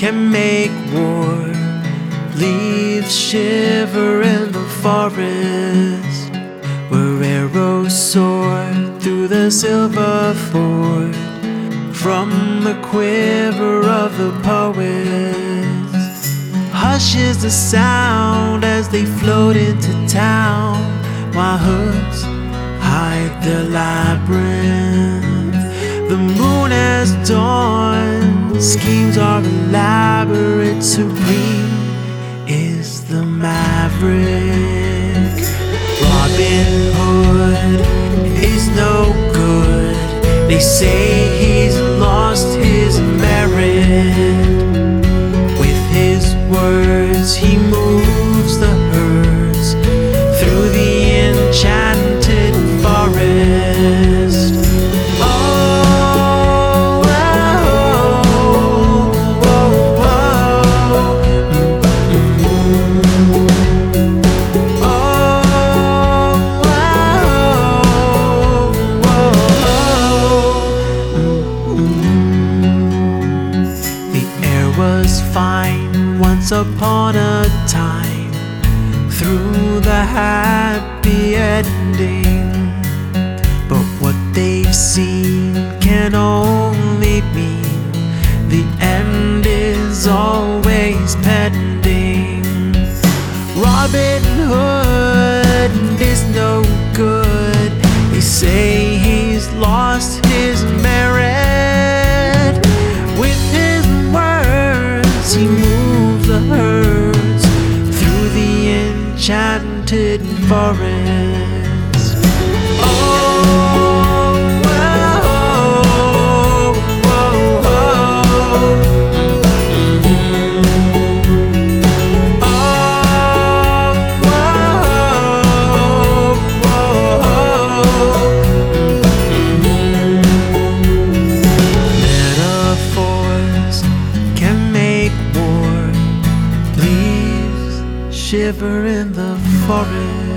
can make war. Leaves shiver in the forest, where arrows soar through the silver ford, from the quiver of the poets. Hushes the sound as they float into town, while hoods hide their labyrinth. The moon has dawned, schemes are elaborate. Serene is the maverick. Robin Hood is no good. They say he's lost his merit. With his words he moves the herds through the enchanted forest. Was fine once upon a time, through the happy ending. But what they've seen can only mean the end is always pending. Robin Hood is no good. They say he's lost his merit. With his words he moves the herds through the enchanted forest. Oh, oh, oh, oh, metaphors can make war. Leaves shiver in the forest.